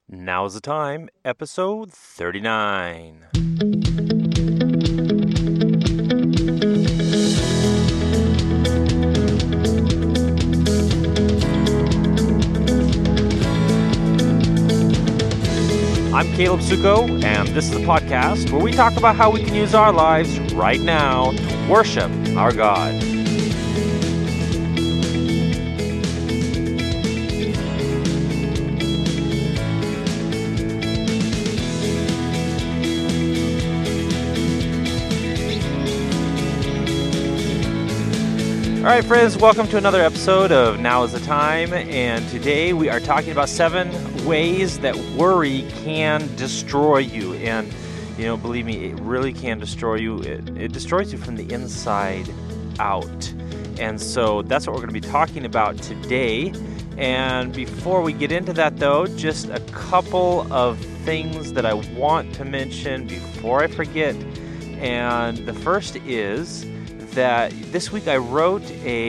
Now's the time, episode 39. I'm Caleb Suko, and this is the podcast where we talk about how we can use our lives right now to worship our God. All right, friends, welcome to another episode of Now is the Time, and today we are talking about 7 ways that worry can destroy you. And, believe me, it really can destroy you. It destroys you from the inside out. And so that's what we're going to be talking about today. And before we get into that, though, just a couple of things that I want to mention before I forget. And the first is that this week I wrote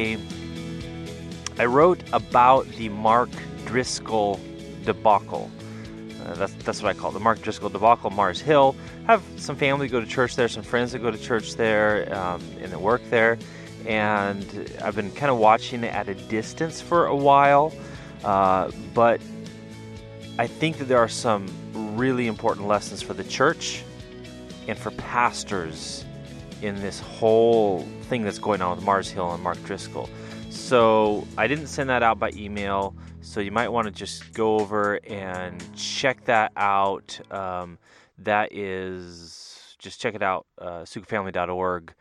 about the Mark Driscoll debacle. That's what I call it, the Mark Driscoll debacle. Mars Hill. I have some family go to church there, some friends that go to church there, and that work there. And I've been kind of watching it at a distance for a while. But I think that there are some really important lessons for the church and for pastors in this whole thing that's going on with Mars Hill and Mark Driscoll. So I didn't send that out by email, so you might want to just go over and check that out. That is, just check it out, sukafamily.org.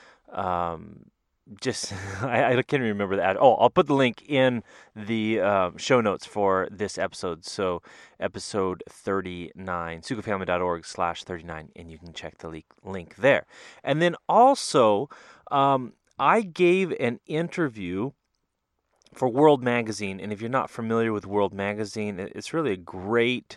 I can't remember that. Oh, I'll put the link in the show notes for this episode. So episode 39, sukafamily.org/39, and you can check the link there. And then also, I gave an interview for World Magazine, and if you're not familiar with World Magazine, it's really a great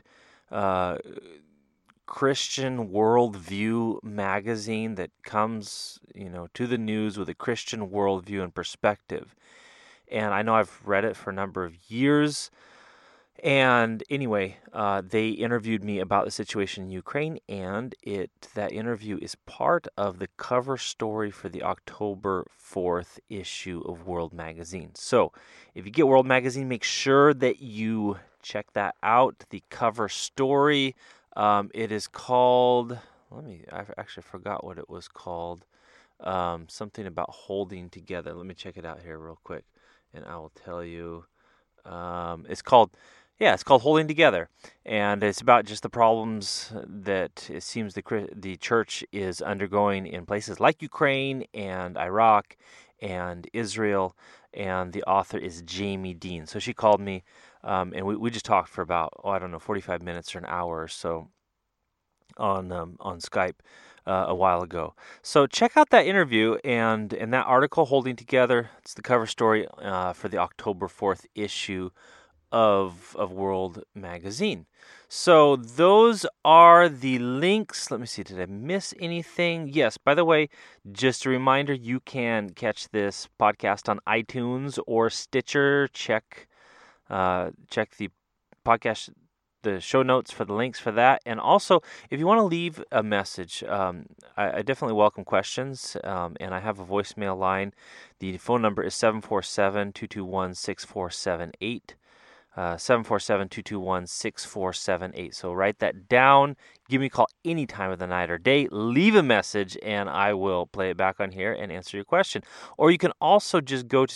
Christian worldview magazine that comes, to the news with a Christian worldview and perspective. And I know I've read it for a number of years. And anyway, they interviewed me about the situation in Ukraine, and that interview is part of the cover story for the October 4th issue of World Magazine. So if you get World Magazine, make sure that you check that out, the cover story. It is called, I actually forgot what it was called. Something about holding together. Let me check it out here real quick, and I will tell you. It's called Holding Together, and it's about just the problems that it seems the church is undergoing in places like Ukraine and Iraq and Israel, and the author is Jamie Dean. So she called me, and we just talked for about, 45 minutes or an hour or so on Skype a while ago. So check out that interview and that article, Holding Together. It's the cover story for the October 4th issue of World Magazine. So those are the links. Let me see, did I miss anything? Yes, by the way, just a reminder, you can catch this podcast on iTunes or Stitcher. Check the podcast, the show notes for the links for that. And also, if you want to leave a message, I definitely welcome questions, and I have a voicemail line. The phone number is 747-221-6478. 747-221-6478. So write that down. Give me a call any time of the night or day. Leave a message, and I will play it back on here and answer your question. Or you can also just go to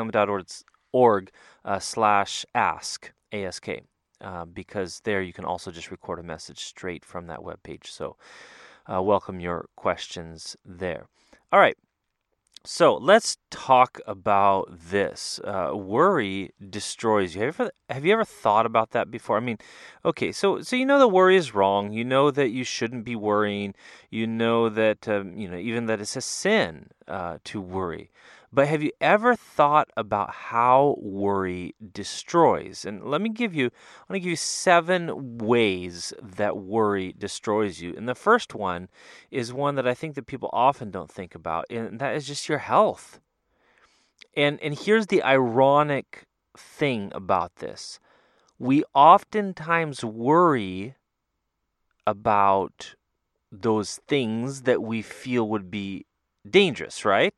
sukafamily.org/ask, ASK, because there you can also just record a message straight from that webpage. So welcome your questions there. All right. So let's talk about this. Worry destroys you. Have you ever thought about that before? I mean, okay, so that worry is wrong. You know that you shouldn't be worrying. You know that even that it's a sin to worry. But have you ever thought about how worry destroys? And I want to give you 7 ways that worry destroys you. And the first one is one that I think that people often don't think about, and that is just your health. And here's the ironic thing about this. we oftentimes worry about those things that we feel would be dangerous, right?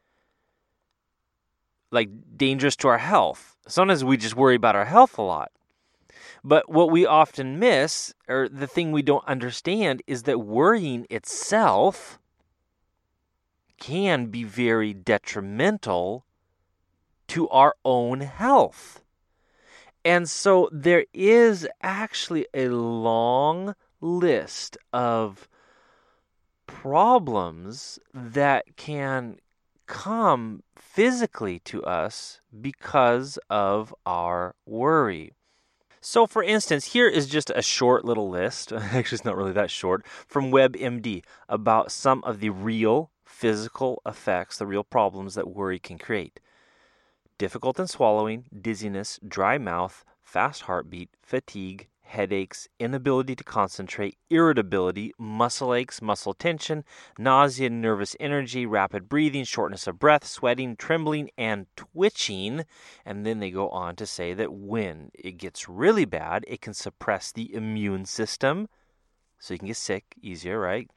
Like dangerous to our health. Sometimes we just worry about our health a lot. But what we often miss, or the thing we don't understand, is that worrying itself can be very detrimental to our own health. And so there is actually a long list of problems that can come physically to us because of our worry. So, for instance, here is just a short little list, actually it's not really that short, from WebMD about some of the real physical effects, the real problems that worry can create. Difficult in swallowing, dizziness, dry mouth, fast heartbeat, fatigue, headaches, inability to concentrate, irritability, muscle aches, muscle tension, nausea, nervous energy, rapid breathing, shortness of breath, sweating, trembling, and twitching. And then they go on to say that when it gets really bad, it can suppress the immune system, so you can get sick easier, right?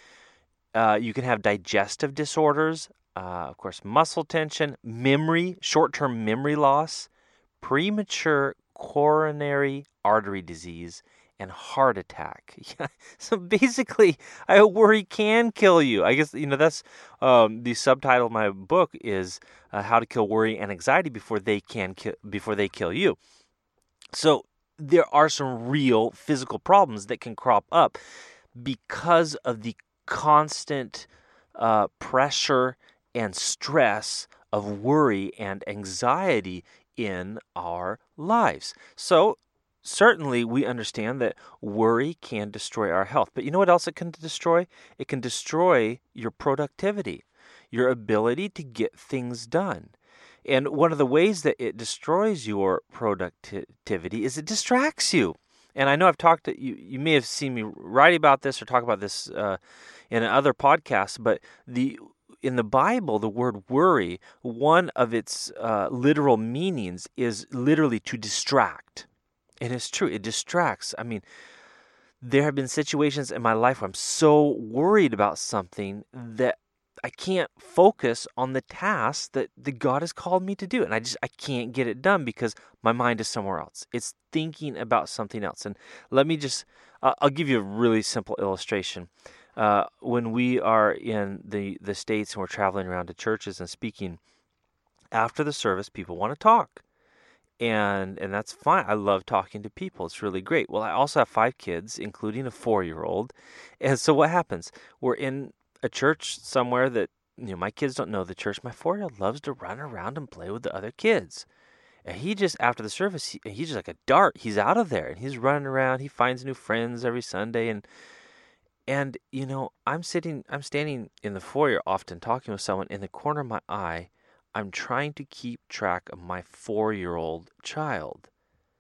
You can have digestive disorders, of course, muscle tension, memory, short-term memory loss, premature coronary artery disease, and heart attack. Yeah. So basically, I worry can kill you. I guess that's the subtitle of my book is "How to Kill Worry and Anxiety Before they kill you." So there are some real physical problems that can crop up because of the constant pressure and stress of worry and anxiety in our lives. So certainly we understand that worry can destroy our health. But you know what else it can destroy? It can destroy your productivity, your ability to get things done. And one of the ways that it destroys your productivity is it distracts you. And I know I've talked to you, you may have seen me write about this or talk about this in other podcasts, but in the Bible, the word worry, one of its literal meanings is literally to distract. And it's true, it distracts. I mean, there have been situations in my life where I'm so worried about something that I can't focus on the task that God has called me to do. And I can't get it done because my mind is somewhere else. It's thinking about something else. And let me just, I'll give you a really simple illustration. When we are in the States and we're traveling around to churches and speaking, after the service, people want to talk. And that's fine. I love talking to people. It's really great. Well, I also have 5 kids, including a 4-year-old. And so what happens? We're in a church somewhere that, my kids don't know the church. My 4-year-old loves to run around and play with the other kids. And he just, after the service, he's just like a dart. He's out of there and he's running around. He finds new friends every Sunday. And I'm standing in the foyer often talking with someone. In the corner of my eye, I'm trying to keep track of my 4-year-old child.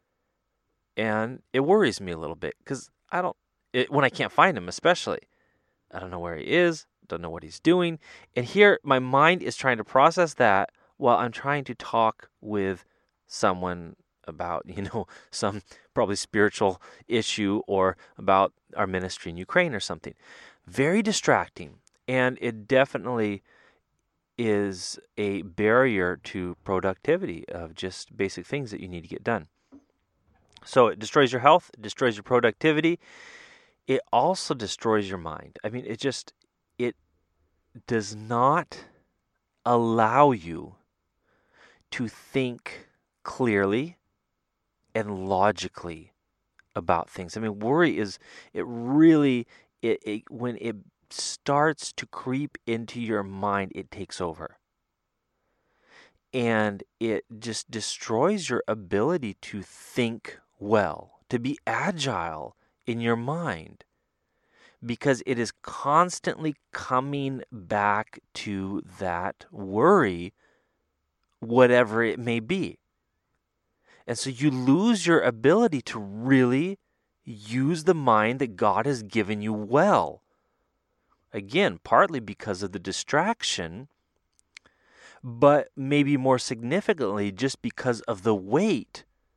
And it worries me a little bit because when I can't find him, especially. I don't know where he is, don't know what he's doing. And here, my mind is trying to process that while I'm trying to talk with someone about, some probably spiritual issue or about our ministry in Ukraine or something. Very distracting. And it definitely is a barrier to productivity of just basic things that you need to get done. So it destroys your health, it destroys your productivity. It also destroys your mind. I mean, it does not allow you to think clearly and logically about things. I mean, worry when it starts to creep into your mind, it takes over. And it just destroys your ability to think well, to be agile in your mind, because it is constantly coming back to that worry, whatever it may be. And so you lose your ability to really use the mind that God has given you well. Again, partly because of the distraction, but maybe more significantly just because of the weight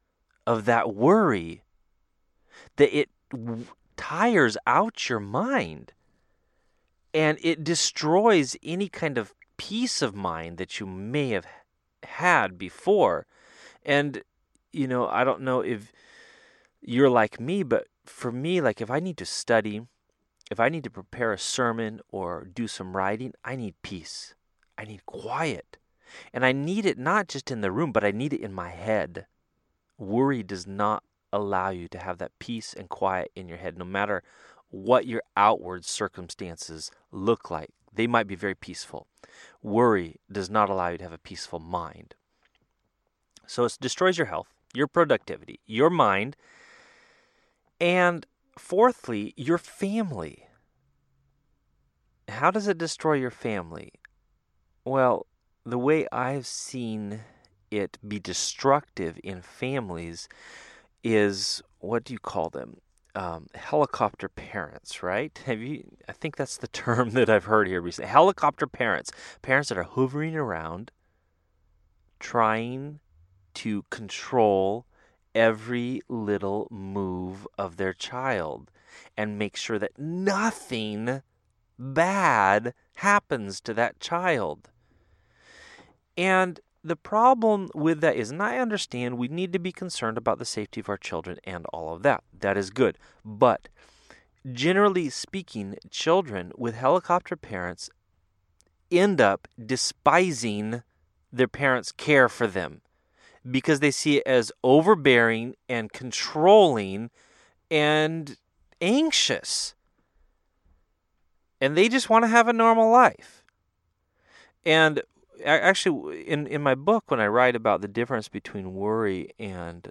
of that worry that it tires out your mind and it destroys any kind of peace of mind that you may have had before. And, I don't know if you're like me, but for me, like if I need to study, if I need to prepare a sermon or do some writing, I need peace. I need quiet. And I need it not just in the room, but I need it in my head. Worry does not allow you to have that peace and quiet in your head, no matter what your outward circumstances look like. They might be very peaceful. Worry does not allow you to have a peaceful mind. So it destroys your health, your productivity, your mind, and fourthly, your family. How does it destroy your family? Well, the way I've seen it be destructive in families is, what do you call them? Helicopter parents, right? I think that's the term that I've heard here recently. Helicopter parents. Parents that are hovering around trying to control every little move of their child and make sure that nothing bad happens to that child. And the problem with that is, and I understand we need to be concerned about the safety of our children and all of that. That is good. But generally speaking, children with helicopter parents end up despising their parents' care for them because they see it as overbearing and controlling and anxious. And they just want to have a normal life. And actually, in my book, when I write about the difference between worry and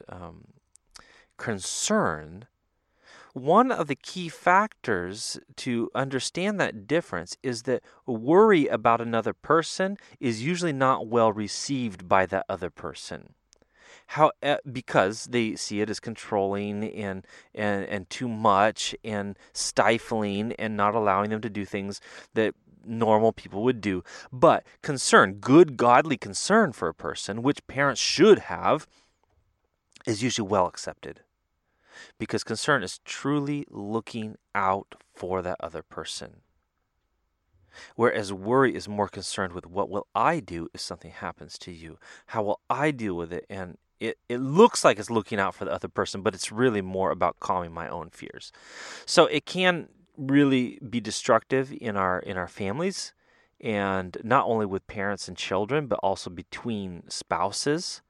concern, one of the key factors to understand that difference is that worry about another person is usually not well received by that other person. Because they see it as controlling and too much and stifling and not allowing them to do things that normal people would do. But concern, good godly concern for a person, which parents should have, is usually well accepted. Because concern is truly looking out for that other person. Whereas worry is more concerned with, what will I do if something happens to you? How will I deal with it? And it looks like it's looking out for the other person, but it's really more about calming my own fears. So it can really be destructive in our families, and not only with parents and children, but also between spouses.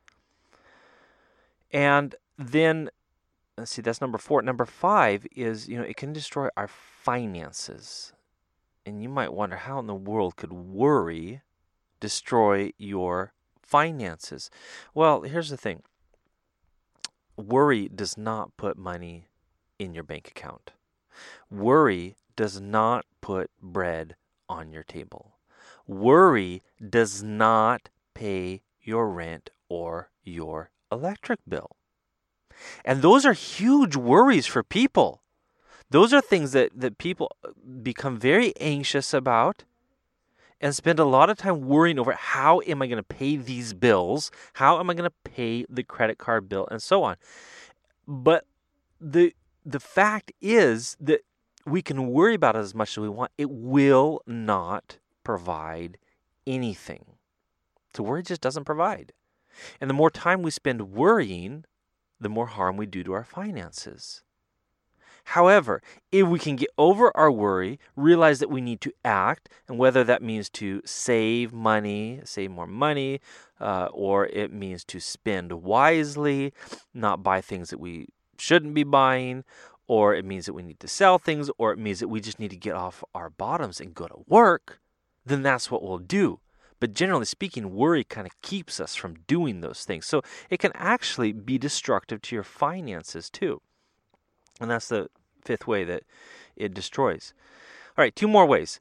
And then, let's see, that's number 4. Number 5 is, it can destroy our finances. And you might wonder, how in the world could worry destroy your finances? Well, here's the thing. Worry does not put money in your bank account. Worry does not put bread on your table. Worry does not pay your rent or your electric bill. And those are huge worries for people. Those are things that people become very anxious about and spend a lot of time worrying over, how am I going to pay these bills? How am I going to pay the credit card bill, and so on. But the fact is that we can worry about it as much as we want. It will not provide anything. So worry just doesn't provide. And the more time we spend worrying, the more harm we do to our finances. However, if we can get over our worry, realize that we need to act, and whether that means to save more money, or it means to spend wisely, not buy things that we shouldn't be buying, or it means that we need to sell things, or it means that we just need to get off our bottoms and go to work, then that's what we'll do. But generally speaking, worry kind of keeps us from doing those things. So it can actually be destructive to your finances too. And that's the 5th way that it destroys. All right, 2 more ways.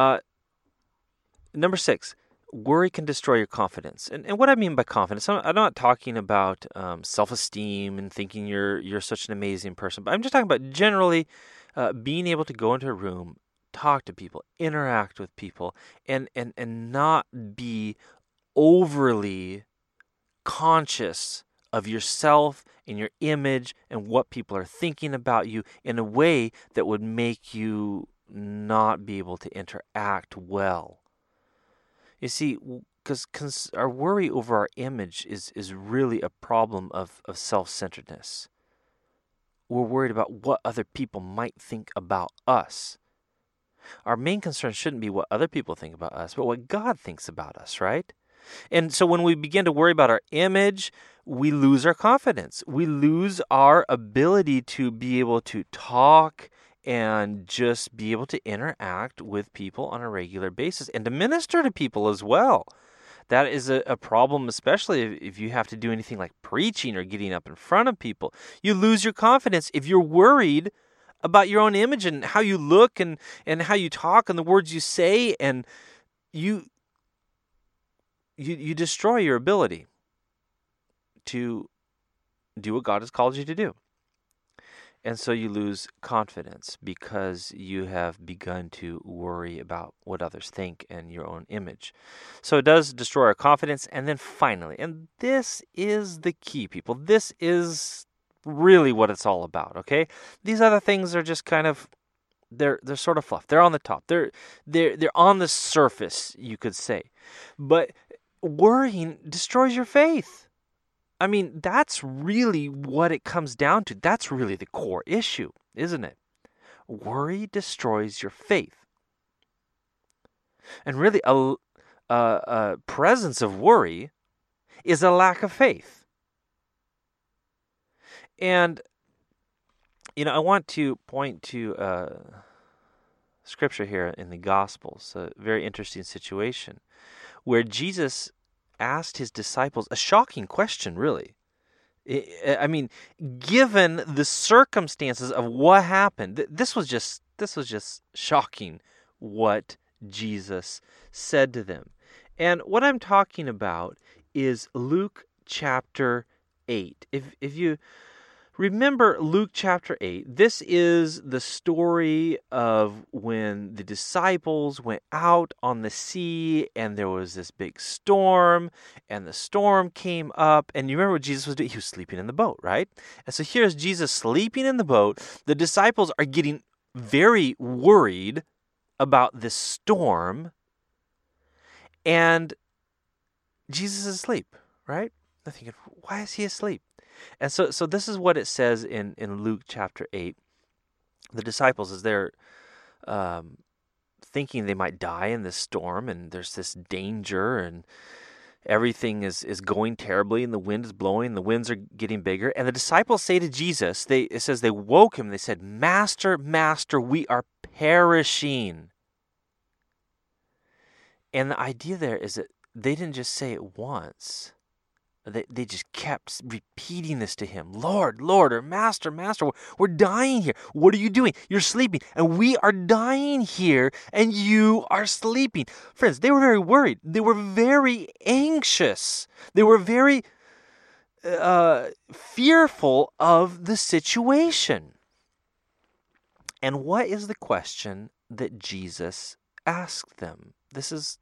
Number 6, worry can destroy your confidence. And what I mean by confidence, I'm not talking about self-esteem and thinking you're such an amazing person, but I'm just talking about generally being able to go into a room, talk to people, interact with people, and not be overly conscious of yourself in your image and what people are thinking about you in a way that would make you not be able to interact well. You see, because our worry over our image is really a problem of self-centeredness. We're worried about what other people might think about us. Our main concern shouldn't be what other people think about us, but what God thinks about us, right? And so when we begin to worry about our image, we lose our confidence. We lose our ability to be able to talk and just be able to interact with people on a regular basis and to minister to people as well. That is a problem, especially if you have to do anything like preaching or getting up in front of people. You lose your confidence if you're worried about your own image and how you look and how you talk and the words you say, and you destroy your ability to do what God has called you to do. And so you lose confidence because you have begun to worry about what others think and your own image. So it does destroy our confidence. And then finally, and this is the key, people, this is really what it's all about, okay? These other things are just kind of, they're sort of fluff. They're on the top. They're on the surface, you could say. But worrying destroys your faith. I mean, that's really what it comes down to. That's really the core issue, isn't it? Worry destroys your faith. And really, a presence of worry is a lack of faith. And, I want to point to scripture here in the Gospels, a very interesting situation, where Jesus asked his disciples a shocking question, really. I mean, given the circumstances of what happened, this was just shocking what Jesus said to them. And what I'm talking about is Luke chapter 8. If you remember Luke chapter 8, this is the story of when the disciples went out on the sea and there was this big storm and the storm came up. And you remember what Jesus was doing? He was sleeping in the boat, right? And so here's Jesus sleeping in the boat. The disciples are getting very worried about this storm. And Jesus is asleep, right? They're thinking, why is he asleep? And so this is what it says in Luke chapter 8. The disciples, as they're thinking they might die in this storm, and there's this danger, and everything is going terribly, and the wind is blowing, the winds are getting bigger. And the disciples say to Jesus, it says they woke him, and they said, Master, Master, we are perishing. And the idea there is that they didn't just say it once. They just kept repeating this to him. Lord, Lord, or Master, Master, we're dying here. What are you doing? You're sleeping. And we are dying here, and you are sleeping. Friends, they were very worried. They were very anxious. They were very fearful of the situation. And what is the question that Jesus asked them? This is,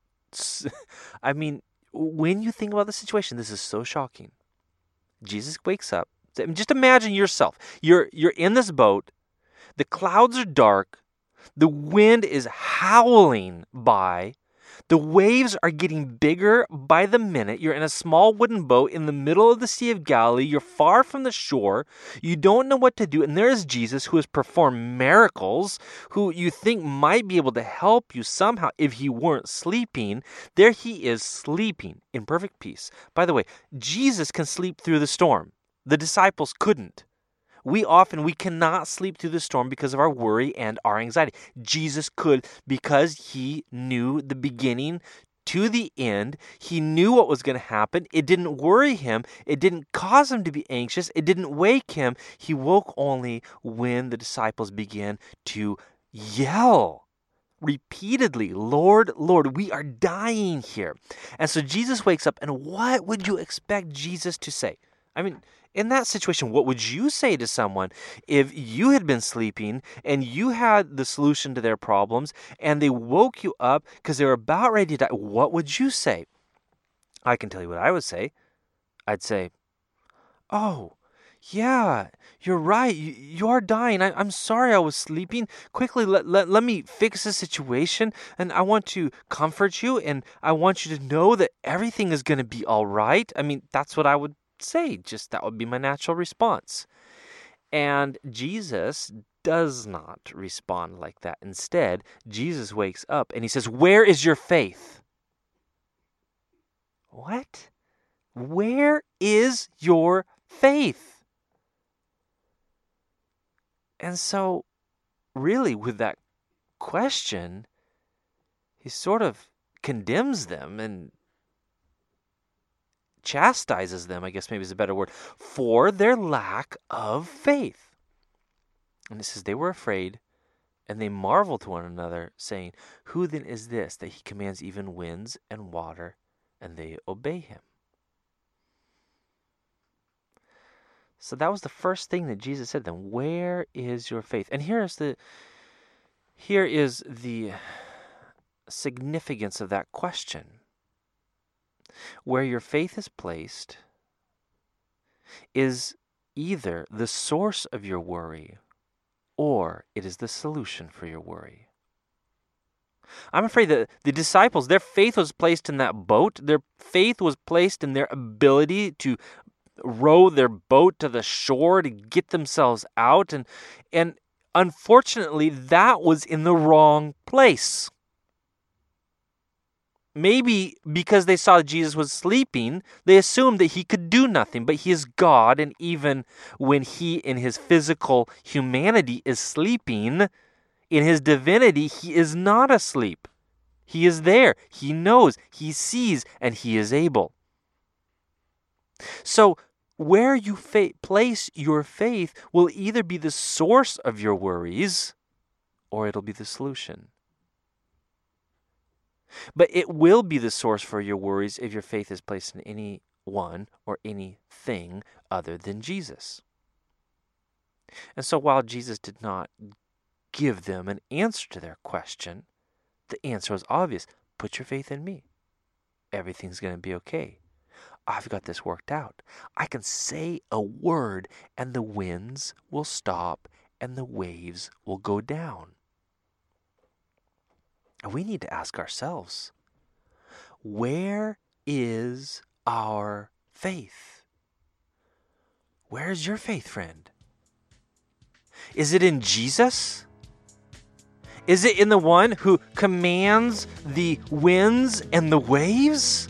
when you think about the situation, this is so shocking. Jesus wakes up. Just imagine yourself. You're in this boat. The clouds are dark. The wind is howling by. The waves are getting bigger by the minute. You're in a small wooden boat in the middle of the Sea of Galilee. You're far from the shore. You don't know what to do. And there is Jesus, who has performed miracles, who you think might be able to help you somehow if he weren't sleeping. There he is, sleeping in perfect peace. By the way, Jesus can sleep through the storm. The disciples couldn't. We cannot sleep through the storm because of our worry and our anxiety. Jesus could, because he knew the beginning to the end. He knew what was going to happen. It didn't worry him. It didn't cause him to be anxious. It didn't wake him. He woke only when the disciples began to yell repeatedly, Lord, Lord, we are dying here. And so Jesus wakes up, and what would you expect Jesus to say? In that situation, what would you say to someone if you had been sleeping and you had the solution to their problems and they woke you up because they were about ready to die? What would you say? I can tell you what I would say. I'd say, oh, Yeah, you're right. You are dying. I'm sorry I was sleeping. Quickly, let me fix the situation. And I want to comfort you. And I want you to know that everything is going to be all right. I mean, that's what I would say. Just that would be my natural response. And Jesus does not respond like that. Instead, Jesus wakes up and he says, "Where is your faith?" What? Where is your faith? And so, really, with that question, he sort of condemns them and chastises them, I guess maybe is a better word, for their lack of faith. And it says they were afraid and they marveled to one another, saying, "Who then is this that he commands even winds and water, and they obey him?" So that was the first thing that Jesus said to them. Where is your faith? And here is the significance of that question. Where your faith is placed is either the source of your worry or it is the solution for your worry. I'm afraid that the disciples, their faith was placed in that boat. Their faith was placed in their ability to row their boat to the shore to get themselves out. And unfortunately, that was in the wrong place. Maybe because they saw Jesus was sleeping, they assumed that he could do nothing, but he is God, and even when he in his physical humanity is sleeping, in his divinity, he is not asleep. He is there, he knows, he sees, and he is able. So where you place your faith will either be the source of your worries or it'll be the solution. But it will be the source for your worries if your faith is placed in anyone or anything other than Jesus. And so while Jesus did not give them an answer to their question, the answer was obvious. Put your faith in me. Everything's going to be okay. I've got this worked out. I can say a word and the winds will stop and the waves will go down. And we need to ask ourselves, where is our faith? Where is your faith, friend? Is it in Jesus? Is it in the one who commands the winds and the waves?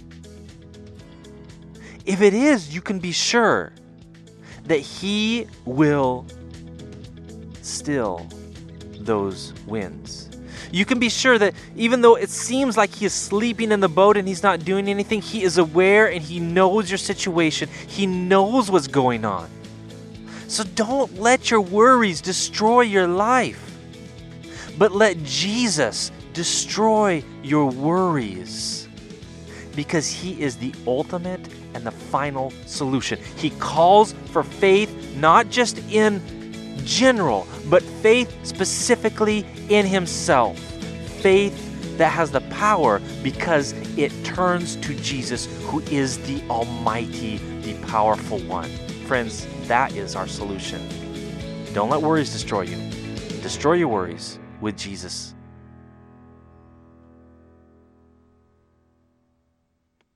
If it is, you can be sure that he will still those winds. You can be sure that even though it seems like he is sleeping in the boat and he's not doing anything, he is aware and he knows your situation. He knows what's going on. So don't let your worries destroy your life, but let Jesus destroy your worries, because he is the ultimate and the final solution. He calls for faith not just in general, but faith specifically in himself. Faith that has the power because it turns to Jesus, who is the Almighty, the powerful one. Friends, that is our solution. Don't let worries destroy you. Destroy your worries with Jesus.